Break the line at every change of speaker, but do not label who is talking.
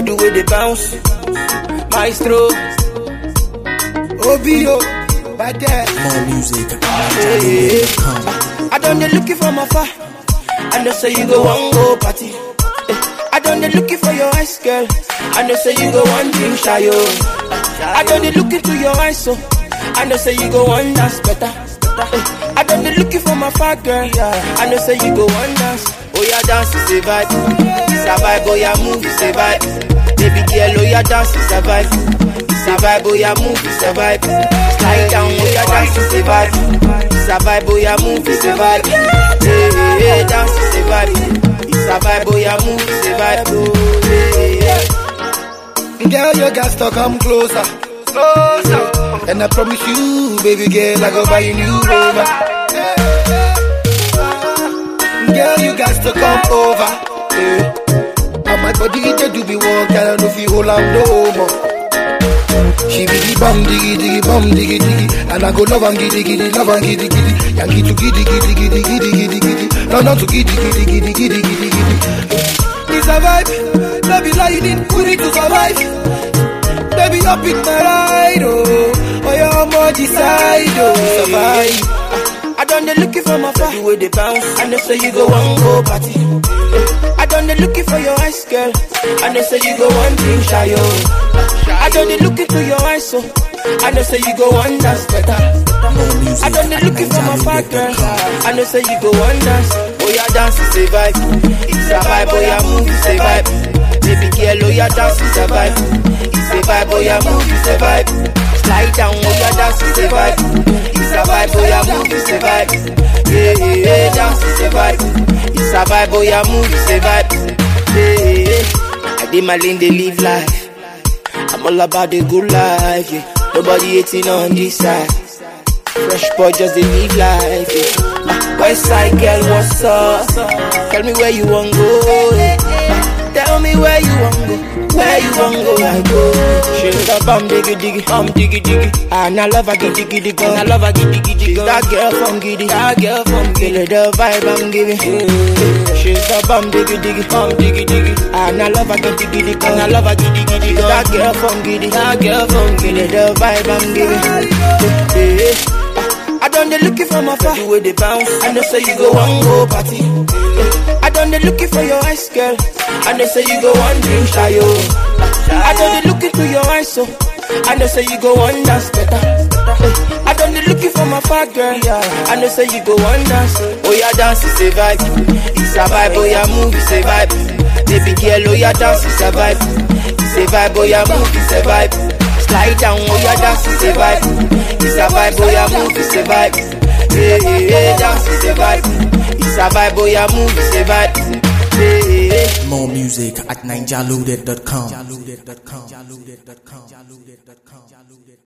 the way they bounce. Maestro, OBO, bad dad.
More music.
I done the looking from afar. I know say you go one go party. I done the looking for your eyes, girl. I know say you go one drink shy, yo. I done the looking to your eyes, so I know say you go one dance better. I done the looking for my fat girl. I know say you go one dance. Oh yeah, dance is a vibe. It's a vibe, oh yeah, move is a vibe. Baby girl, oh yeah, dance is a vibe. It's a vibe, oh yeah, move is a vibe. Slide down, oh yeah, dance is a vibe. It's a vibe, oh yeah, move is a vibe. Hey, dance is a vibe. It's a vibe, oh yeah, move is a vibe.
Girl, you got to come closer. And I promise you, baby girl, I go buy you new Rover. Girl, you got to come over. And my body just do be one, girl, I know if you hold on no more. She be the bum diggy diggy bum diggy diggy, and I go love and giddy giddy, love and giddy giddy, Yankee to giddy giddy giddy giddy giddy giddy, no not to giddy giddy giddy giddy giddy giddy. It's a vibe, no be lying, we need to survive. Baby, up in my ride, oh you're more decide, survive.
I done the looking for my fat, the way they bounce. I know say you go one go party. I done the looking for your eyes, girl. I know say you go one drink shy, yo. I done the looking to your eyes, so I know say you go one dance better. I done the looking for my fat girl. I know say you go one dance. Oh yeah, dance is a vibe. It's a vibe, oh yeah, move is a vibe. Baby girl, oh yeah, dance is a vibe. It's a vibe, oh yeah, move is a vibe. Slide down, oh yeah, dance is a vibe. It's a vibe, oh yeah, move is a vibe. Yeah, dance is a vibe. It's a vibe, oh yeah, move is a vibe. Yeah, I did my lane, they live life. I'm all about the good life, yeah. Nobody hating on this side. Fresh boy, just they live life, yeah. West side girl, what's up? Tell me where you want go, yeah. Tell me where you want go. Where you want go, I go. She's a bum diggy diggy, and I love her giddy giddy girl. And I love her giddy giddy girl. That girl from giddy, that girl from giddy. The vibe I'm giving. She's a bum diggy, and I love her giddy giddy girl. And I love her giddy giddy girl. That girl from giddy, that girl from giddy. The vibe I'm giving. I done the looking for my fat, the way they bounce. I know say you go one go party. I done the looking for your eyes, girl. I know say you go one drink shy, yo. I done the looking to your eyes, so I know say you go one dance better. I done the looking for my fat girl. I know say you go one dance. Oh yeah, dance is a vibe. It's a vibe, oh yeah, move is a vibe. Baby girl, oh yeah, dance is a vibe. It's a vibe, oh yeah, move is a vibe. Slide down, oh yeah, dance is a vibe. It's a vibe, oh yeah, move is a vibe. Yeah, dance is a vibe. It's a vibe, oh yeah, move is a vibe.
More music at ninjaloaded.com.